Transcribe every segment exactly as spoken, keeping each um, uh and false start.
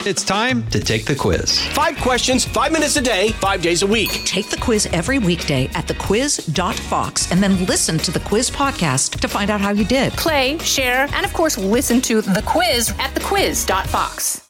It's time to take the quiz. Five questions, five minutes a day, five days a week. Take the quiz every weekday at the quiz dot fox and then listen to the quiz podcast to find out how you did. Play, share, and of course, listen to the quiz at the quiz dot fox.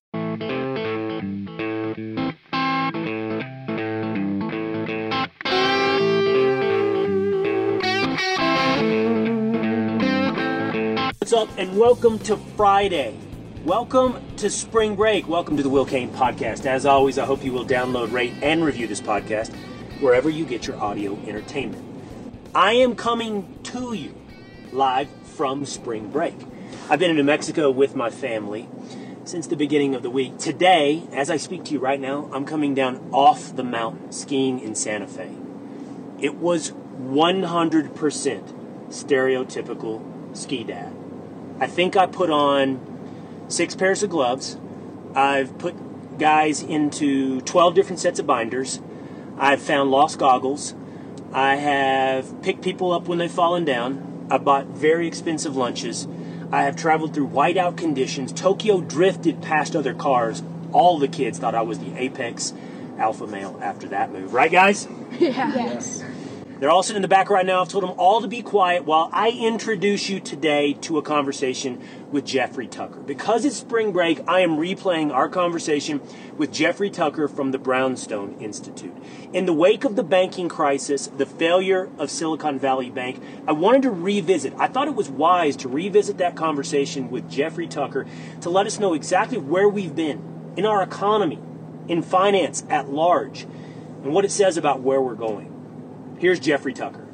What's up, and welcome to Friday. Welcome to spring break. Welcome to the Will Cain Podcast. As always, I hope you will download, rate, and review this podcast wherever you get your audio entertainment. I am coming to you live from spring break. I've been in New Mexico with my family since the beginning of the week. Today, as I speak to you right now, I'm coming down off the mountain skiing in Santa Fe. It was one hundred percent stereotypical ski dad. I think I put on six pairs of gloves. I've put guys into twelve different sets of binders. I've found lost goggles. I have picked people up when they've fallen down. I bought very expensive lunches. I have traveled through whiteout conditions. Tokyo drifted past other cars. All the kids thought I was the apex alpha male after that move. Right, guys? Yeah. Yes. They're all sitting in the back right now. I've told them all to be quiet while I introduce you today to a conversation with Jeffrey Tucker. Because it's spring break, I am replaying our conversation with Jeffrey Tucker from the Brownstone Institute. In the wake of the banking crisis, the failure of Silicon Valley Bank, I wanted to revisit. I thought it was wise to revisit that conversation with Jeffrey Tucker to let us know exactly where we've been in our economy, in finance at large, and what it says about where we're going. Here's Jeffrey Tucker.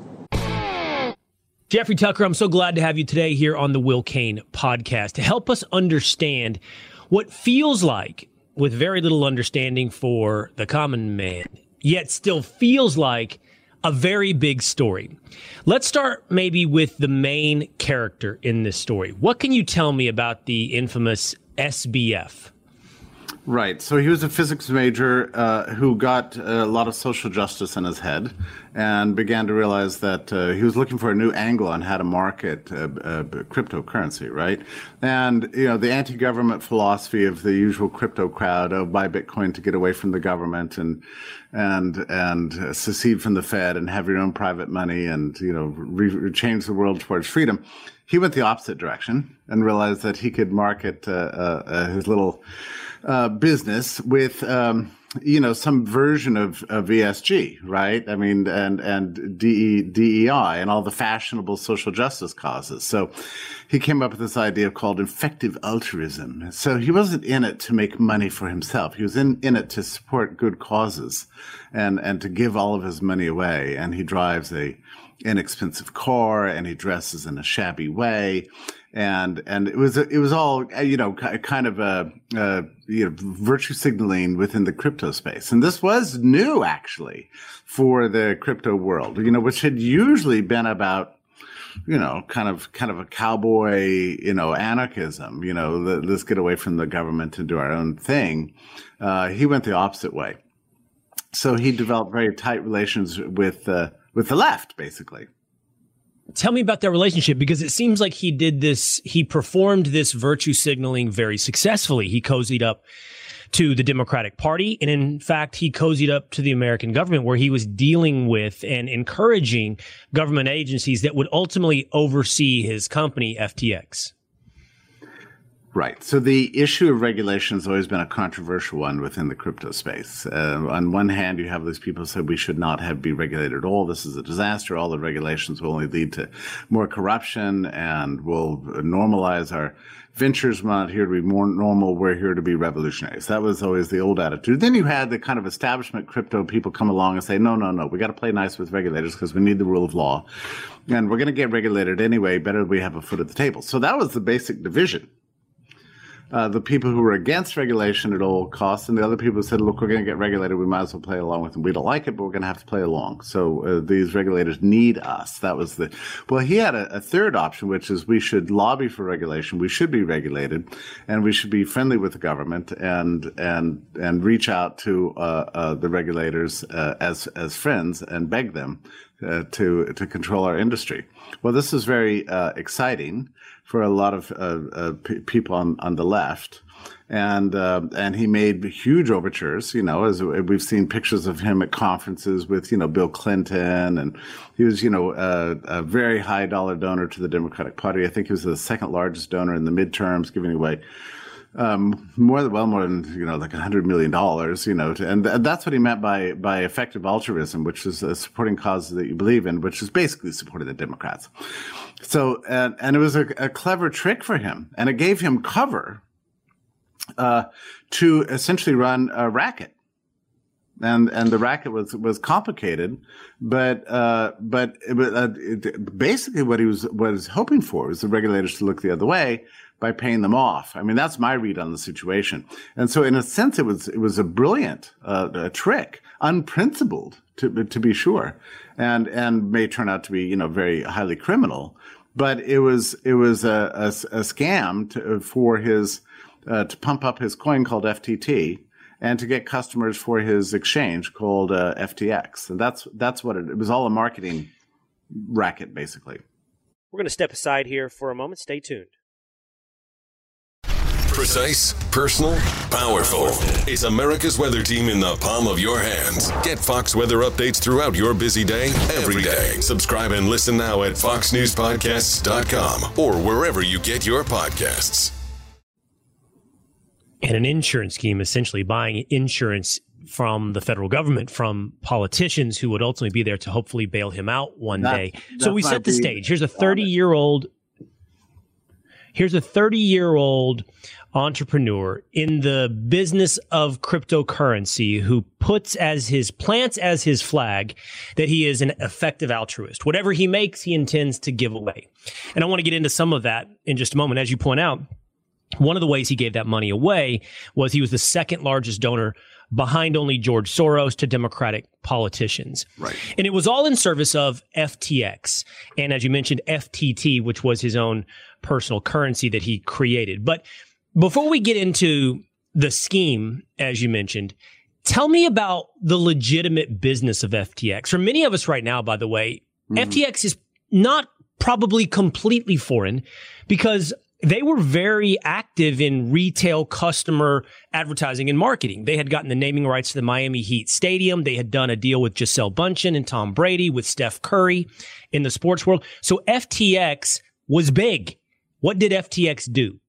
Jeffrey Tucker, I'm so glad to have you today here on the Will Cain Podcast to help us understand what feels like, with very little understanding for the common man, yet still feels like a very big story. Let's start maybe with the main character in this story. What can you tell me about the infamous S B F? Right. So he was a physics major uh, who got a lot of social justice in his head and began to realize that uh, he was looking for a new angle on how to market uh, uh, cryptocurrency, right? And, you know, the anti-government philosophy of the usual crypto crowd, oh, buy Bitcoin to get away from the government and and and uh, secede from the Fed and have your own private money and, you know, re- change the world towards freedom. He went the opposite direction and realized that he could market uh, uh, uh, his little uh, business with, um, you know, some version of, of E S G, right? I mean, and and D E I and all the fashionable social justice causes. So he came up with this idea called effective altruism. So he wasn't in it to make money for himself. He was in, in it to support good causes and, and to give all of his money away. And he drives a inexpensive car and he dresses in a shabby way. And, and it was, it was all, you know, kind of a, a, you know, virtue signaling within the crypto space. And this was new actually for the crypto world, you know, which had usually been about, you know, kind of, kind of a cowboy, you know, anarchism, you know, the, let's get away from the government and do our own thing. Uh, he went the opposite way. So he developed very tight relations with, uh, with the left, basically. Tell me about that relationship, because it seems like he did this, he performed this virtue signaling very successfully. He cozied up to the Democratic Party, and in fact, he cozied up to the American government, where he was dealing with and encouraging government agencies that would ultimately oversee his company, F T X. Right. So the issue of regulation has always been a controversial one within the crypto space. Uh, on one hand, you have these people who say we should not have be regulated at all. This is a disaster. All the regulations will only lead to more corruption and will normalize our ventures. We're not here to be more normal. We're here to be revolutionaries. That was always the old attitude. Then you had the kind of establishment crypto people come along and say, no, no, no, we got to play nice with regulators because we need the rule of law. And we're going to get regulated anyway. Better we have a foot at the table. So that was the basic division. Uh, the people who were against regulation at all costs, and the other people who said, look, we're going to get regulated, we might as well play along with them. We don't like it, but we're going to have to play along. So uh, these regulators need us. That was the, well, he had a, a third option, which is we should lobby for regulation. We should be regulated, and we should be friendly with the government and, and, and reach out to, uh, uh, the regulators, uh, as, as friends and beg them, uh, to, to control our industry. Well, this is very, uh, exciting for a lot of uh, uh, p- people on, on the left. And uh, and he made huge overtures, you know, as we've seen pictures of him at conferences with, you know, Bill Clinton. And he was, you know, a, a very high dollar donor to the Democratic Party. I think he was the second largest donor in the midterms, giving away um, more than, well, more than, you know, like one hundred million dollars, you know. To, and th- that's what he meant by, by effective altruism, which is uh, supporting causes that you believe in, which is basically supporting the Democrats. So, and, and it was a, a clever trick for him. And it gave him cover Uh, to essentially run a racket, and and the racket was was complicated, but uh, but it, uh, it, basically what he was was hoping for was the regulators to look the other way by paying them off. I mean, that's my read on the situation, and so in a sense, it was it was a brilliant uh, a trick, unprincipled to to be sure, and and may turn out to be, you know, very highly criminal, but it was it was a a, a scam to, for his. Uh, to pump up his coin called F T T and to get customers for his exchange called uh, F T X. And that's that's what it, it was all a marketing racket, basically. We're going to step aside here for a moment. Stay tuned. Precise, personal, powerful. It's America's weather team in the palm of your hands. Get Fox weather updates throughout your busy day, every day. Subscribe and listen now at fox news podcasts dot com or wherever you get your podcasts. And an insurance scheme, essentially buying insurance from the federal government, from politicians who would ultimately be there to hopefully bail him out one that, day. So we set the stage. Here's a thirty-year-old, here's a thirty-year-old entrepreneur in the business of cryptocurrency who puts as his, plants as his flag that he is an effective altruist. Whatever he makes, he intends to give away. And I want to get into some of that in just a moment. As you point out, one of the ways he gave that money away was he was the second largest donor behind only George Soros to Democratic politicians. Right. And it was all in service of F T X. And as you mentioned, F T T, which was his own personal currency that he created. But before we get into the scheme, as you mentioned, tell me about the legitimate business of F T X. For many of us right now, by the way, mm. F T X is not probably completely foreign because they were very active in retail customer advertising and marketing. They had gotten the naming rights to the Miami Heat Stadium. They had done a deal with Gisele Bündchen and Tom Brady, with Steph Curry in the sports world. So F T X was big. What did F T X do?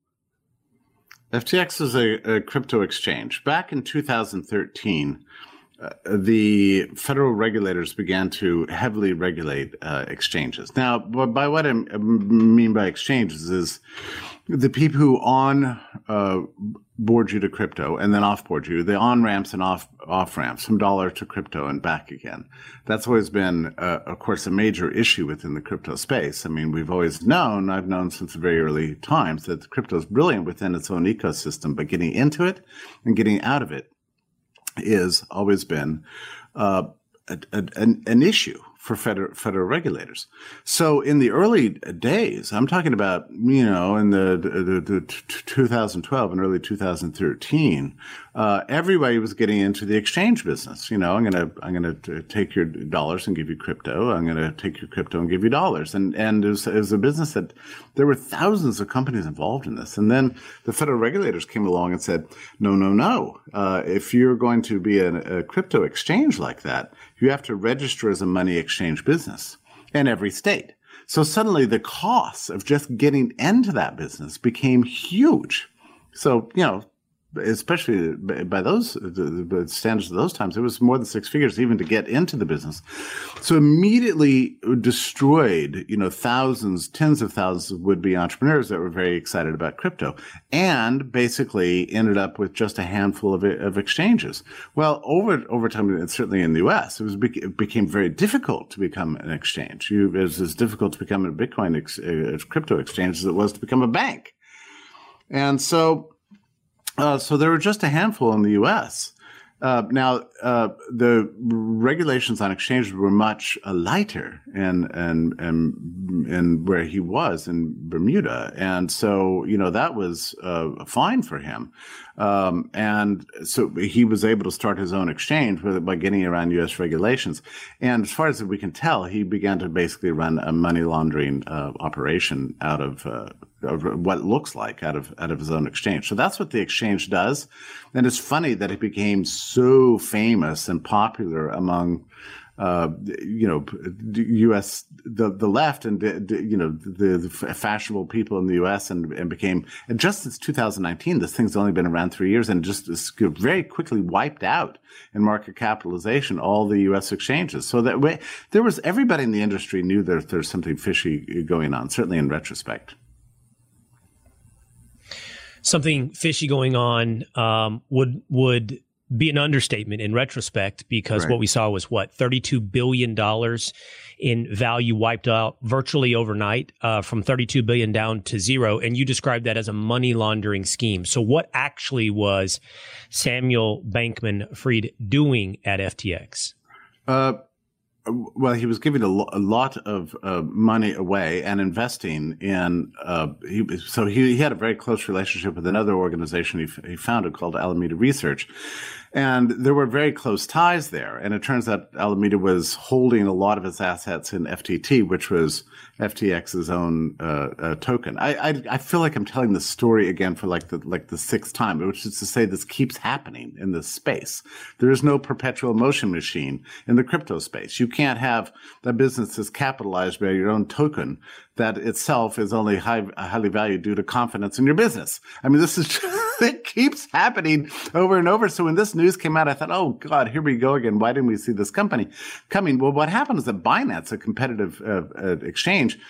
F T X is a, a crypto exchange. Back in two thousand thirteen, uh, the federal regulators began to heavily regulate uh, exchanges. Now, by what I mean by exchanges is the people who on uh, board you to crypto and then off board you, the on ramps and off off ramps from dollar to crypto and back again. That's always been, uh, of course, a major issue within the crypto space. I mean, we've always known, I've known since the very early times, that crypto is brilliant within its own ecosystem, but getting into it and getting out of it is always been uh, a, a, an, an issue for federal, federal regulators. So in the early days, I'm talking about, you know, in the, the, the two thousand twelve and early two thousand thirteen, uh, everybody was getting into the exchange business. You know, I'm going to, I'm going to take your dollars and give you crypto. I'm going to take your crypto and give you dollars. And, and it was, it was a business that there were thousands of companies involved in this. And then the federal regulators came along and said, no, no, no. Uh, if you're going to be a, a crypto exchange like that, you have to register as a money exchange business in every state. So suddenly the costs of just getting into that business became huge. So, you know, especially by those the standards of those times, it was more than six figures even to get into the business. So immediately destroyed, you know, thousands, tens of thousands of would-be entrepreneurs that were very excited about crypto, and basically ended up with just a handful of, of exchanges. Well, over over time, and certainly in the U S, it was it became very difficult to become an exchange. You, it was as difficult to become a Bitcoin ex, a crypto exchange as it was to become a bank, and so. Uh, so there were just a handful in the U S. Uh, now, uh, the regulations on exchanges were much uh, lighter in, in, in, in where he was in Bermuda. And so, you know, that was uh, fine for him. Um, and so he was able to start his own exchange with, by getting around U S regulations. And as far as we can tell, he began to basically run a money laundering uh, operation out of uh, what it looks like out of out of his own exchange. So that's what the exchange does. And it's funny that it became so famous and popular among, uh, you know, U S the the left and you know the, the fashionable people in the U S and and became and just since two thousand nineteen, this thing's only been around three years and just very quickly wiped out in market capitalization all the U S exchanges. So that way, there was everybody in the industry knew that there's something fishy going on. Certainly in retrospect. Something fishy going on um, would would be an understatement in retrospect, because right. what we saw was what thirty-two billion dollars in value wiped out virtually overnight, uh, from thirty-two billion dollars down to zero. And you described that as a money laundering scheme. So what actually was Samuel Bankman-Fried doing at F T X? Uh, Well, he was giving a, lo- a lot of uh, money away and investing in. Uh, he, so he, he had a very close relationship with another organization he, f- he founded called Alameda Research. And there were very close ties there. And it turns out Alameda was holding a lot of its assets in F T T, which was F T X's own uh, uh, token. I, I I feel like I'm telling this story again for like the like the sixth time, which is to say this keeps happening in this space. There is no perpetual motion machine in the crypto space. You can't have a business that's capitalized by your own token that itself is only high, highly valued due to confidence in your business. I mean, this is it keeps happening over and over. So when this news came out, I thought, oh, God, here we go again. Why didn't we see this company coming? Well, what happened is that Binance, a competitive uh, uh, exchange,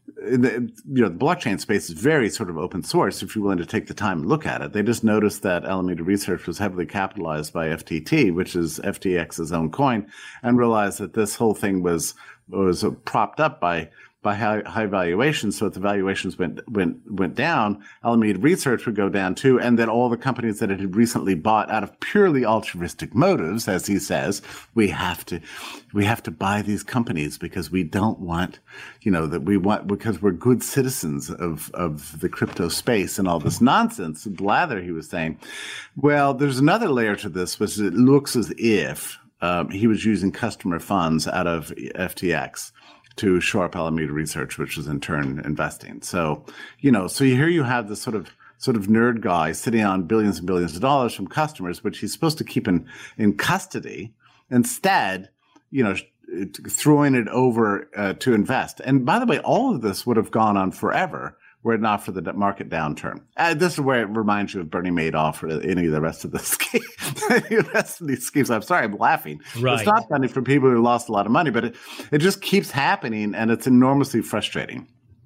the, you know, the blockchain space is very sort of open source if you're willing to take the time and look at it. They just noticed that Alameda Research was heavily capitalized by F T T, which is F T X's own coin, and realized that this whole thing was was propped up by by high, high valuations. So if the valuations went went went down, Alameda Research would go down too, and then all the companies that it had recently bought out of purely altruistic motives, as he says, we have to we have to buy these companies because we don't want, you know, that we want because we're good citizens of of the crypto space and all this nonsense blather he was saying. Well, there's another layer to this, which it looks as if um, he was using customer funds out of F T X to shore up Alameda Research, which was in turn investing. So, you know, so here you have this sort of sort of nerd guy sitting on billions and billions of dollars from customers, which he's supposed to keep in, in custody. Instead, you know, throwing it over uh, to invest. And by the way, all of this would have gone on forever were it not for the market downturn. Uh, this is where it reminds you of Bernie Madoff or any of the rest of the scheme, the rest of these schemes. I'm sorry, I'm laughing. Right. It's not funny for people who lost a lot of money, but it, it just keeps happening, and it's enormously frustrating.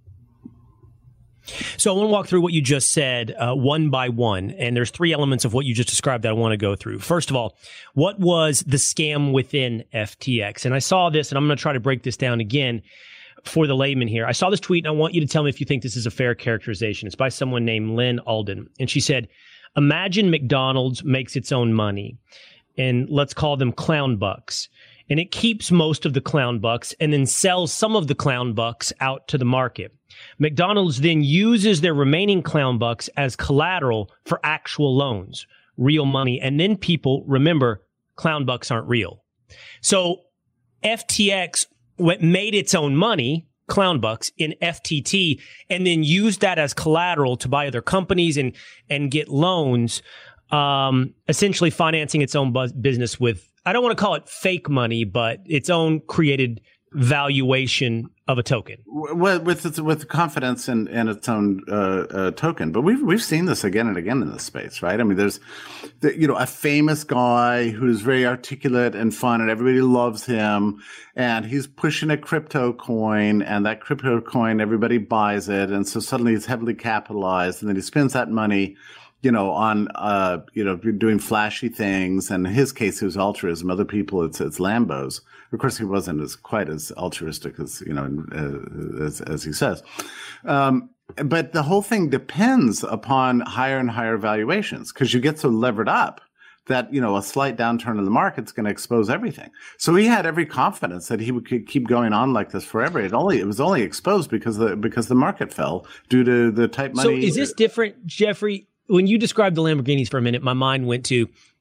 So I want to walk through what you just said uh, one by one, and there's three elements of what you just described that I want to go through. First of all, what was the scam within F T X? And I saw this, and I'm going to try to break this down again for the layman here. I saw this tweet, and I want you to tell me if you think this is a fair characterization. It's by someone named Lynn Alden. And she said, imagine McDonald's makes its own money, and let's call them clown bucks. And it keeps most of the clown bucks and then sells some of the clown bucks out to the market. McDonald's then uses their remaining clown bucks as collateral for actual loans, real money. And then people remember clown bucks aren't real. So F T X what made its own money, clown bucks, in F T T, and then used that as collateral to buy other companies and and get loans, um, essentially financing its own buzz business with, I don't want to call it fake money, but its own created valuation of a token. With with, with confidence in, in its own uh, uh, token. But we've we've seen this again and again in this space, right? I mean, there's, the, you know, a famous guy who's very articulate and fun, and everybody loves him, and he's pushing a crypto coin, and that crypto coin, everybody buys it, and so suddenly he's heavily capitalized, and then he spends that money, you know, on, uh, you know, doing flashy things. And in his case, it was altruism. Other people, it's, it's Lambos. Of course, he wasn't as quite as altruistic as, you know, uh, as, as he says. Um, but the whole thing depends upon higher and higher valuations, because you get so levered up that, you know, a slight downturn in the market's going to expose everything. So he had every confidence that he would keep going on like this forever. It only, it was only exposed because the, because the market fell due to the tight money. So is this different, Jeffrey? When you described the Lamborghinis for a minute, my mind went to,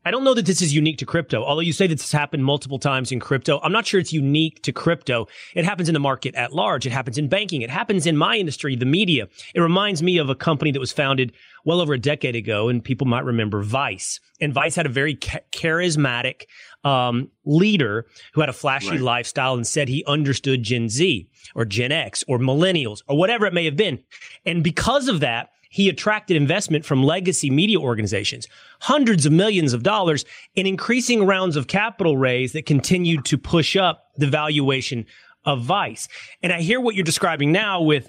I don't know that this is unique to crypto, although you say that this happened multiple times in crypto. I'm not sure it's unique to crypto. It happens in the market at large. It happens in banking. It happens in my industry, the media. It reminds me of a company that was founded well over a decade ago, and people might remember Vice. And Vice had a very cha- charismatic um, leader who had a flashy right. lifestyle and said he understood Gen Z or Gen X or millennials or whatever it may have been. And because of that, he attracted investment from legacy media organizations, hundreds of millions of dollars, and increasing rounds of capital raise that continued to push up the valuation of Vice. And I hear what you're describing now with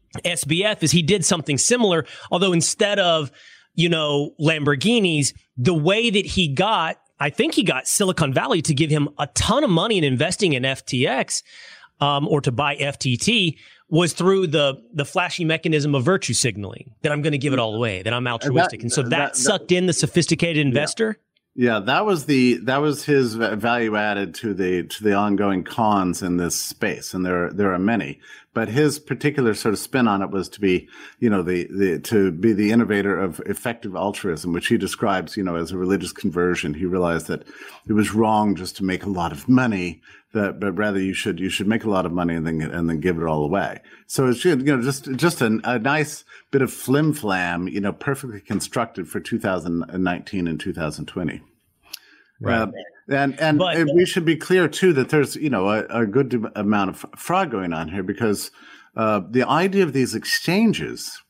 S B F is he did something similar, although instead of, you know, Lamborghinis, the way that he got, I think he got Silicon Valley to give him a ton of money in investing in F T X um, or to buy F T T was through the the flashy mechanism of virtue signaling, that I'm going to give it all away, that I'm altruistic. That, and so that, that sucked that, in the sophisticated investor. Yeah. yeah, that was the that was his value added to the to the ongoing cons in this space, and there there are many. But his particular sort of spin on it was to be, you know, the, the to be the innovator of effective altruism, which he describes, you know, as a religious conversion. He realized that it was wrong just to make a lot of money, that but rather you should you should make a lot of money and then and then give it all away. So it's, you know, just just a, a nice bit of flim flam, you know, perfectly constructed for two thousand nineteen and two thousand twenty. Right. Uh, and and but, we should be clear, too, that there's, you know, a, a good amount of fraud going on here, because uh, the idea of these exchanges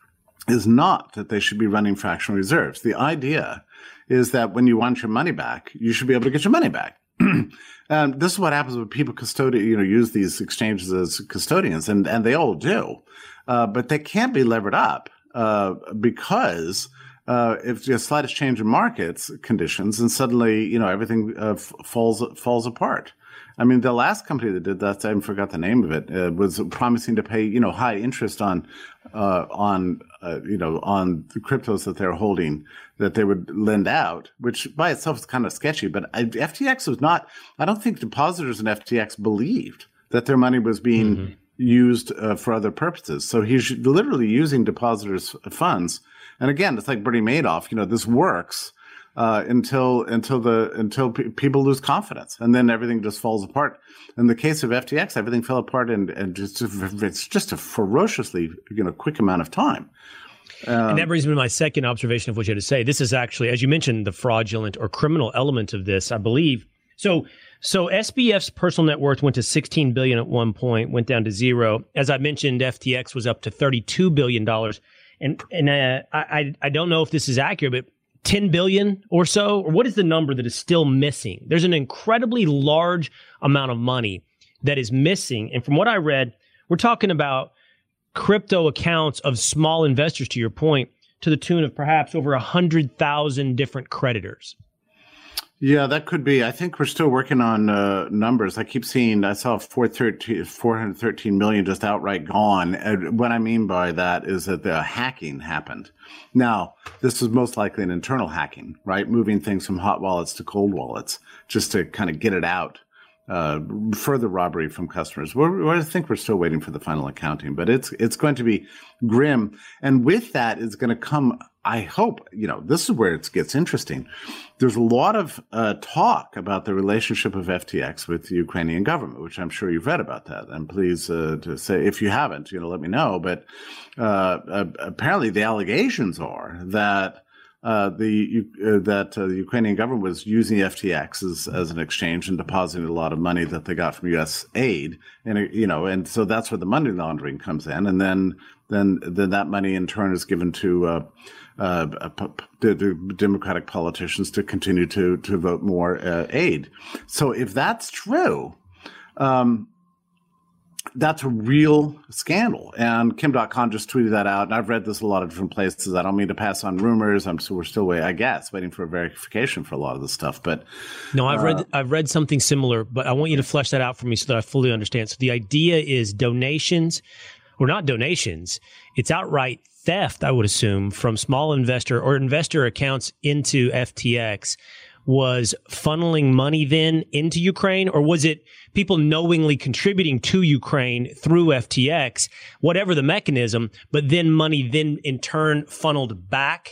is not that they should be running fractional reserves. The idea is that when you want your money back, you should be able to get your money back. And this is what happens when people custodian, you know, use these exchanges as custodians, and, and they all do. Uh, but they can't be levered up uh, because Uh, if the slightest change in markets conditions, and suddenly, you know, everything uh, f- falls falls apart. I mean, the last company that did that, I forgot the name of it, uh, was promising to pay, you know, high interest on, uh, on, uh, you know, on the cryptos that they're holding, that they would lend out, which by itself is kind of sketchy. But F T X was not. I don't think depositors in F T X believed that their money was being mm-hmm. used uh, for other purposes. So he's literally using depositors' funds. And again, it's like Bernie Madoff. You know, this works uh, until until the until p- people lose confidence, and then everything just falls apart. In the case of F T X, everything fell apart, and and just it's just a ferociously, you know, quick amount of time. Um, and that brings me to my second observation of what you had to say. This is actually, as you mentioned, the fraudulent or criminal element of this, I believe. So. So S B F's personal net worth went to sixteen billion dollars at one point, went down to zero. As I mentioned, F T X was up to thirty-two billion dollars. And and uh, I I don't know if this is accurate, but ten billion dollars or so, or what is the number that is still missing? There's an incredibly large amount of money that is missing. And from what I read, we're talking about crypto accounts of small investors, to your point, to the tune of perhaps over one hundred thousand different creditors. Yeah, that could be. I think we're still working on uh, numbers. I keep seeing, I saw four hundred thirteen million just outright gone. And what I mean by that is that the hacking happened. Now, this is most likely an internal hacking, right? Moving things from hot wallets to cold wallets just to kind of get it out. Uh, further robbery from customers. We're, we're, I think we're still waiting for the final accounting, but it's it's going to be grim. And with that is going to come, I hope, you know, this is where it gets interesting. There's a lot of uh, talk about the relationship of F T X with the Ukrainian government, which I'm sure you've read about that. And please uh, to say, if you haven't, you know, let me know. But uh, uh, apparently the allegations are that Uh, the uh, that uh, the Ukrainian government was using F T X as, as an exchange and depositing a lot of money that they got from U S aid, and uh, you know, and so that's where the money laundering comes in, and then then then that money in turn is given to uh, uh, the, the Democratic politicians to continue to to vote more uh, aid. So if that's true, um, that's a real scandal. And Kim Dotcom just tweeted that out. And I've read this a lot of different places. I don't mean to pass on rumors. I'm so we're still waiting, I guess, waiting for verification for a lot of this stuff. But no, I've uh, read I've read something similar, but I want you to flesh that out for me so that I fully understand. So the idea is donations, or not donations, it's outright theft, I would assume, from small investor or investor accounts into F T X was funneling money then into Ukraine, or was it people knowingly contributing to Ukraine through F T X, whatever the mechanism, but then money then in turn funneled back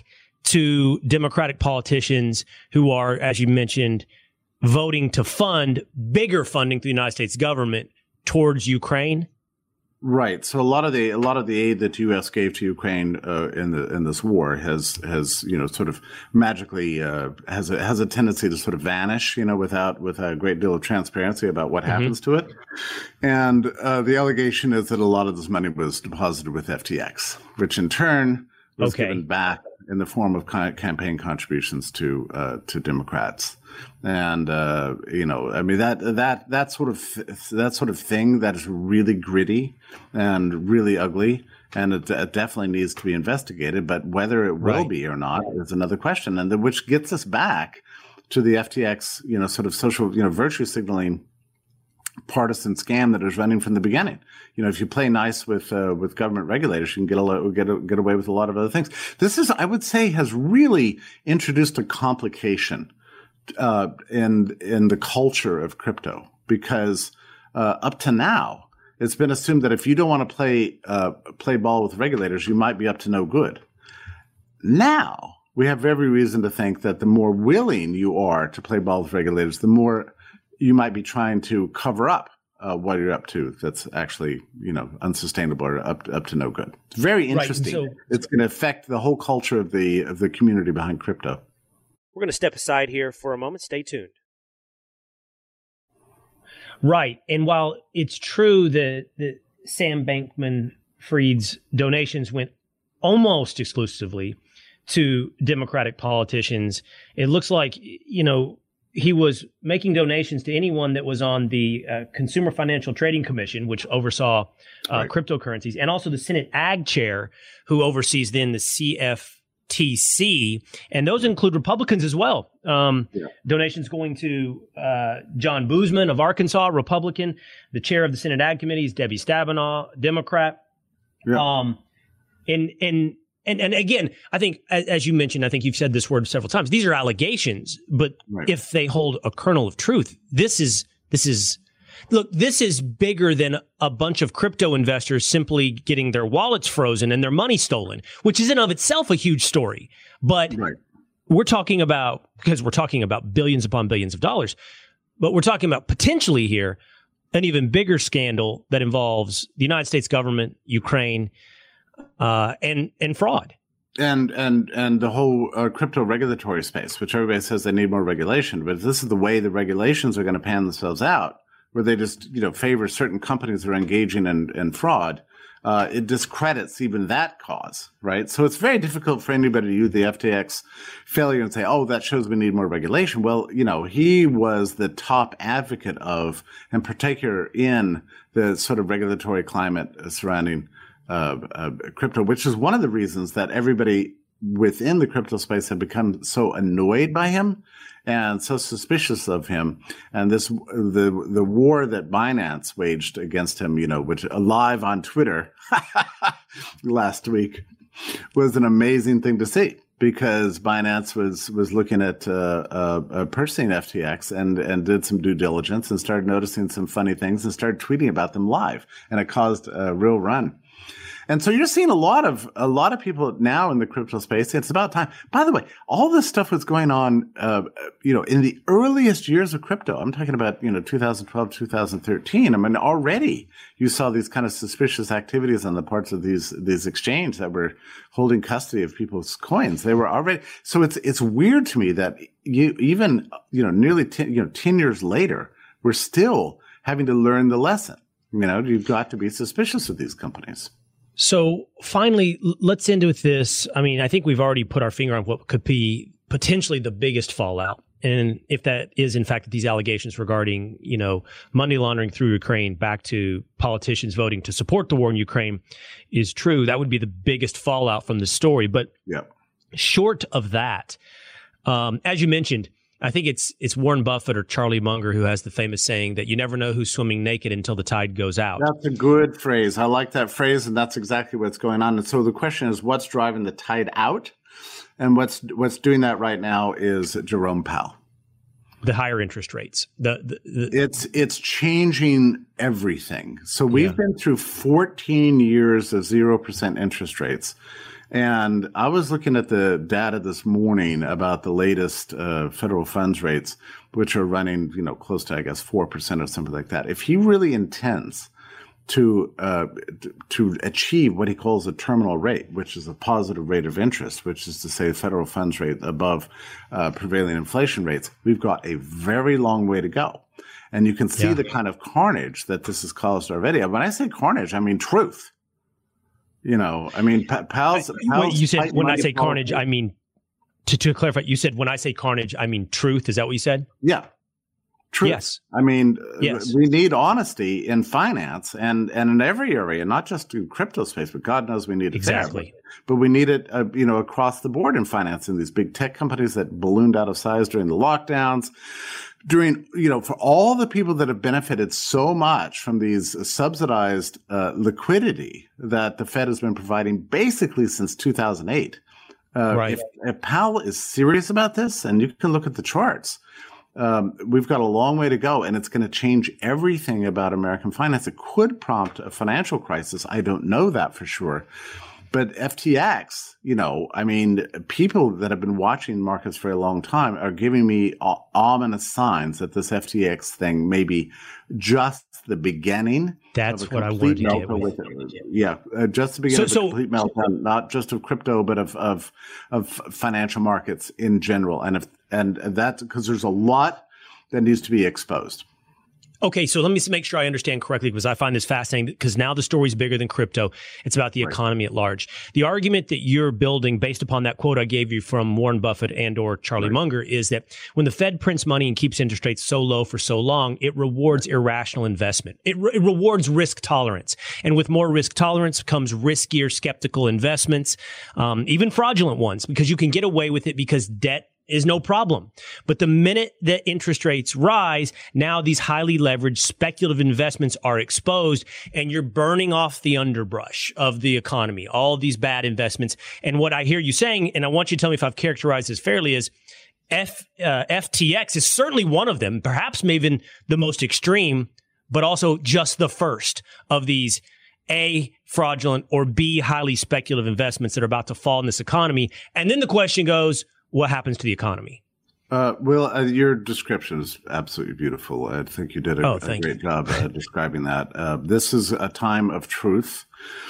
to Democratic politicians who are, as you mentioned, voting to fund bigger funding to the United States government towards Ukraine? Right. So a lot of the a lot of the aid that the U S gave to Ukraine uh, in the in this war has has you know sort of magically uh, has a has a tendency to sort of vanish, you know, without with a great deal of transparency about what mm-hmm. happens to it. And uh, the allegation is that a lot of this money was deposited with F T X, which in turn was okay. given back in the form of campaign contributions to uh, to Democrats. And uh, you know, I mean that that that sort of that sort of thing that is really gritty and really ugly, and it, it definitely needs to be investigated. But whether it will right. be or not is another question, and the, which gets us back to the F T X, you know, sort of social, you know, virtue signaling partisan scam that is running from the beginning. You know, if you play nice with uh, with government regulators, you can get a, get a, get away with a lot of other things. This is, I would say, has really introduced a complication Uh, in in the culture of crypto, because uh, up to now it's been assumed that if you don't want to play uh, play ball with regulators, you might be up to no good. Now we have every reason to think that the more willing you are to play ball with regulators, the more you might be trying to cover up uh, what you're up to. That's actually, you know, unsustainable or up up to no good. It's very interesting. Right, so it's going to affect the whole culture of the of the community behind crypto. We're going to step aside here for a moment. Stay tuned. Right. And while it's true that, that Sam Bankman-Fried's donations went almost exclusively to Democratic politicians, it looks like, you know, he was making donations to anyone that was on the uh, Consumer Financial Trading Commission, which oversaw uh, right. cryptocurrencies, and also the Senate Ag Chair, who oversees then the C F T C, and those include Republicans as well. Um, yeah. Donations going to uh, John Boozman of Arkansas, Republican. The chair of the Senate Ag Committee is Debbie Stabenow, Democrat. Yeah. Um, and and and and again, I think as, as you mentioned, I think you've said this word several times. These are allegations, but right. if they hold a kernel of truth, this is this is. Look, this is bigger than a bunch of crypto investors simply getting their wallets frozen and their money stolen, which is in of itself a huge story. But right. we're talking about, because we're talking about billions upon billions of dollars, but we're talking about potentially here an even bigger scandal that involves the United States government, Ukraine, uh, and and fraud. And and and the whole uh, crypto regulatory space, which everybody says they need more regulation. But if this is the way the regulations are going to pan themselves out, where they just, you know, favor certain companies that are engaging in, in fraud, uh, it discredits even that cause, right? So it's very difficult for anybody to use the F T X failure and say, oh, that shows we need more regulation. Well, you know, he was the top advocate of, in particular, in the sort of regulatory climate surrounding uh, uh, crypto, which is one of the reasons that everybody within the crypto space had become so annoyed by him and so suspicious of him. And this, the the war that Binance waged against him, you know, which live on Twitter last week, was an amazing thing to see, because Binance was was looking at uh, uh, uh, purchasing F T X and and did some due diligence and started noticing some funny things and started tweeting about them live, and it caused a real run. And so you're seeing a lot of a lot of people now in the crypto space. It's about time. By the way, all this stuff was going on, uh, you know, in the earliest years of crypto. I'm talking about, you know, two thousand twelve, two thousand thirteen. I mean, already you saw these kind of suspicious activities on the parts of these these exchanges that were holding custody of people's coins. They were already. So it's it's weird to me that you even, you know, nearly ten, you know, ten years later, we're still having to learn the lesson. You know, you've got to be suspicious of these companies. So finally, let's end with this. I mean, I think we've already put our finger on what could be potentially the biggest fallout. And if that is, in fact, these allegations regarding, you know, money laundering through Ukraine back to politicians voting to support the war in Ukraine is true, that would be the biggest fallout from the story. But yeah. short of that, um, as you mentioned, I think it's it's Warren Buffett or Charlie Munger who has the famous saying that you never know who's swimming naked until the tide goes out. That's a good phrase. I like that phrase, and that's exactly what's going on. And so the question is, what's driving the tide out? And what's what's doing that right now is Jerome Powell. The higher interest rates. The, the, the It's it's changing everything. So we've yeah. been through fourteen years of zero percent interest rates. And I was looking at the data this morning about the latest uh, federal funds rates, which are running, you know, close to, I guess, four percent or something like that. If he really intends to uh, to achieve what he calls a terminal rate, which is a positive rate of interest, which is to say federal funds rate above uh, prevailing inflation rates, we've got a very long way to go. And you can see yeah. the kind of carnage that this has caused already. When I say carnage, I mean truth. You know, I mean, pa- Powell's, Powell's Wait, you said when I say carnage, I mean, to, to clarify, you said when I say carnage, I mean truth. Is that what you said? Yeah. Truth. Yes. I mean, yes. we need honesty in finance and, and in every area, not just in crypto space, but God knows we need it exactly. there. But, but we need it, uh, you know, across the board in finance in these big tech companies that ballooned out of size during the lockdowns. During, you know, for all the people that have benefited so much from these subsidized uh, liquidity that the Fed has been providing basically since two thousand eight. Uh, right. if, if Powell is serious about this, and you can look at the charts, um, we've got a long way to go, and it's going to change everything about American finance. It could prompt a financial crisis. I don't know that for sure. But F T X, you know, I mean, people that have been watching markets for a long time are giving me ominous signs that this F T X thing may be just the beginning. That's of a what I wanted to get with. with it. Yeah, uh, just the beginning so, of a complete meltdown, not just of crypto, but of of of financial markets in general. And if and that's because there's a lot that needs to be exposed. Okay, so let me make sure I understand correctly, because I find this fascinating, because now the story's bigger than crypto. It's about the right. economy at large. The argument that you're building based upon that quote I gave you from Warren Buffett and or Charlie right. Munger is that when the Fed prints money and keeps interest rates so low for so long, it rewards irrational investment. It, re- it rewards risk tolerance. And with more risk tolerance comes riskier, skeptical investments, um, even fraudulent ones, because you can get away with it because debt is no problem. But the minute that interest rates rise, now these highly leveraged speculative investments are exposed, and you're burning off the underbrush of the economy, all of these bad investments. And what I hear you saying, and I want you to tell me if I've characterized this fairly, is F, uh, F T X is certainly one of them, perhaps maybe even the most extreme, but also just the first of these A, fraudulent, or B, highly speculative investments that are about to fall in this economy. And then the question goes, what happens to the economy? Uh, well, uh, your description is absolutely beautiful. I think you did a, oh, a great you. job uh, describing that. Uh, this is a time of truth,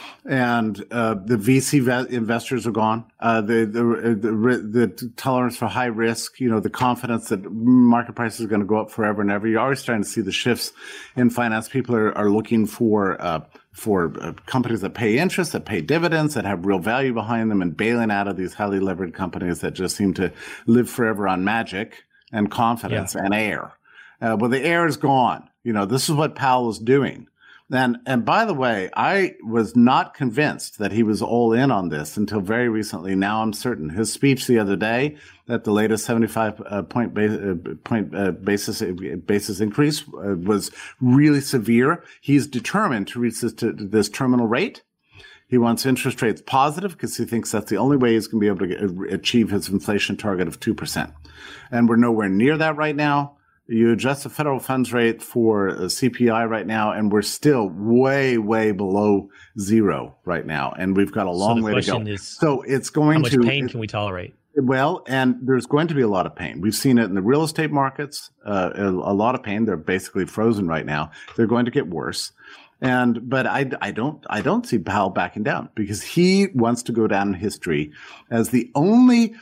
and uh, the V C ve- investors are gone. Uh, the, the the the tolerance for high risk, you know, the confidence that market prices are going to go up forever and ever. You're always starting to see the shifts in finance. People are, are looking for uh, for uh, companies that pay interest, that pay dividends, that have real value behind them, and bailing out of these highly levered companies that just seem to live forever on magic and confidence yeah. and air. Uh, well, the air is gone. You know, this is what Powell is doing. And, and by the way, I was not convinced that he was all in on this until very recently. Now I'm certain. His speech the other day that the latest seventy-five uh, point, ba- uh, point uh, basis uh, basis increase uh, was really severe. He's determined to reach this, to, this terminal rate. He wants interest rates positive because he thinks that's the only way he's going to be able to get, achieve his inflation target of two percent. And we're nowhere near that right now. You adjust the federal funds rate for C P I right now, and we're still way, way below zero right now. And we've got a long so way to go. Is, so it's going how much to. pain can we tolerate? Well, and there's going to be a lot of pain. We've seen it in the real estate markets, uh, a, a lot of pain. They're basically frozen right now. They're going to get worse. And, but I, I don't, I don't see Powell backing down because he wants to go down in history as the only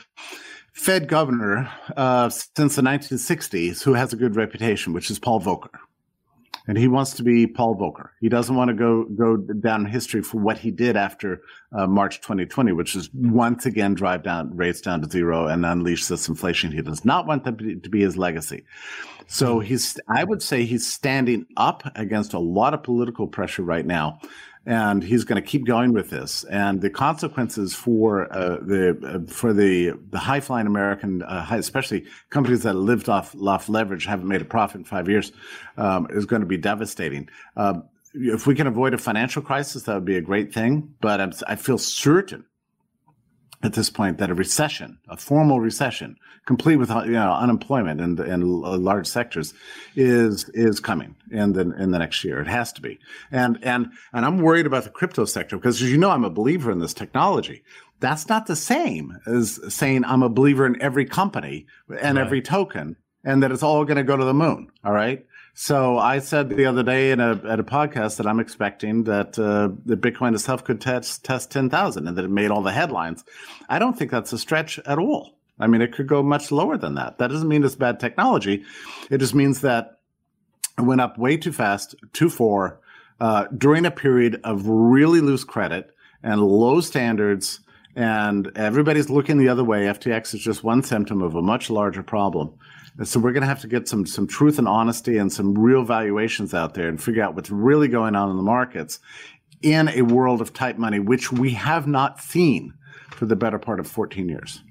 Fed governor uh, since the nineteen sixties who has a good reputation, which is Paul Volcker. And he wants to be Paul Volcker. He doesn't want to go go down in history for what he did after uh, March twenty twenty, which is once again drive down rates down to zero and unleash this inflation. He does not want that to be his legacy. So he's, I would say he's standing up against a lot of political pressure right now. And he's going to keep going with this, and the consequences for uh, the uh, for the the high flying American, uh, high, especially companies that lived off off leverage, haven't made a profit in five years, um, is going to be devastating. Um, if we can avoid a financial crisis, that would be a great thing. But I'm, I feel certain at this point that a recession, a formal recession, complete with you know unemployment in in large sectors, is is coming in the in the next year. It has to be. And and and I'm worried about the crypto sector because, as you know, I'm a believer in this technology. That's not the same as saying I'm a believer in every company and right. every token and that it's all going to go to the moon. All right. So I said the other day in a, at a podcast that I'm expecting that, uh, the Bitcoin itself could test, test ten thousand and that it made all the headlines. I don't think that's a stretch at all. I mean, it could go much lower than that. That doesn't mean it's bad technology. It just means that it went up way too fast, too far, uh, during a period of really loose credit and low standards, and everybody's looking the other way. F T X is just one symptom of a much larger problem. And so we're going to have to get some some truth and honesty and some real valuations out there and figure out what's really going on in the markets in a world of tight money, which we have not seen for the better part of fourteen years.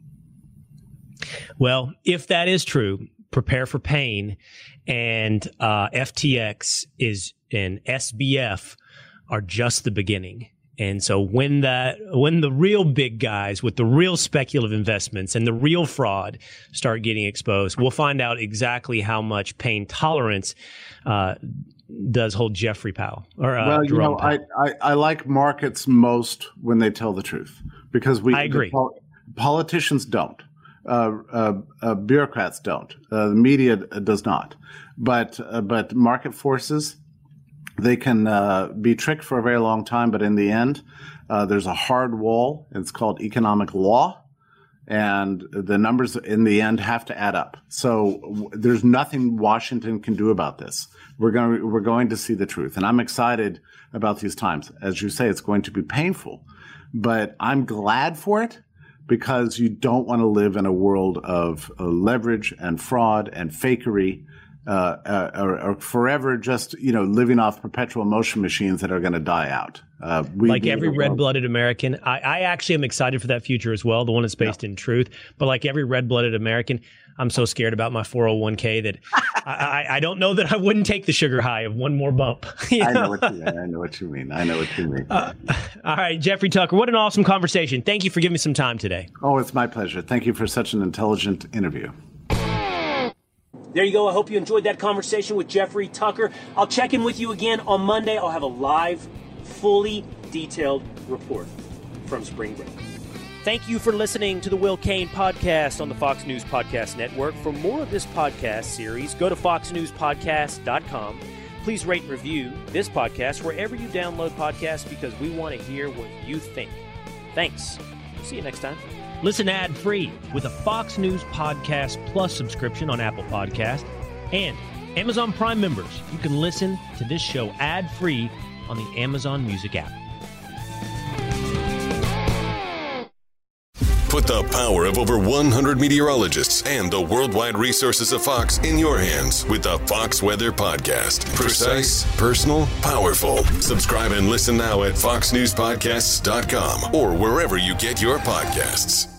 Well, if that is true, prepare for pain. And uh, F T X is and S B F are just the beginning. And so when that when the real big guys with the real speculative investments and the real fraud start getting exposed, we'll find out exactly how much pain tolerance uh, does hold Jeffrey Powell. Or uh, well, you Jerome know, Powell. I, I I like markets most when they tell the truth because we I agree. Pol- politicians don't, uh, uh, uh, bureaucrats don't, uh, the media does not, but uh, but market forces. They can uh, be tricked for a very long time, but in the end, uh, there's a hard wall. It's called economic law, and the numbers in the end have to add up. So w- there's nothing Washington can do about this. We're going we're going to see the truth, and I'm excited about these times. As you say, it's going to be painful, but I'm glad for it because you don't want to live in a world of uh, leverage and fraud and fakery. Uh, uh, or, or forever just, you know, living off perpetual motion machines that are going to die out. Uh, we like every red-blooded American, I, I actually am excited for that future as well, the one that's based yeah. in truth. But like every red-blooded American, I'm so scared about my four oh one k that I, I, I don't know that I wouldn't take the sugar high of one more bump. You know? I know what you mean. I know what you mean. I know what you mean. Uh, all right, Jeffrey Tucker, what an awesome conversation. Thank you for giving me some time today. Oh, it's my pleasure. Thank you for such an intelligent interview. There you go. I hope you enjoyed that conversation with Jeffrey Tucker. I'll check in with you again on Monday. I'll have a live, fully detailed report from spring break. Thank you for listening to the Will Cain Podcast on the Fox News Podcast Network. For more of this podcast series, go to fox news podcast dot com. Please rate and review this podcast wherever you download podcasts because we want to hear what you think. Thanks. See you next time. Listen ad-free with a Fox News Podcast Plus subscription on Apple Podcast. And Amazon Prime members, you can listen to this show ad-free on the Amazon Music app. Put the power of over one hundred meteorologists and the worldwide resources of Fox in your hands with the Fox Weather Podcast. Precise, personal, powerful. Subscribe and listen now at fox news podcasts dot com or wherever you get your podcasts.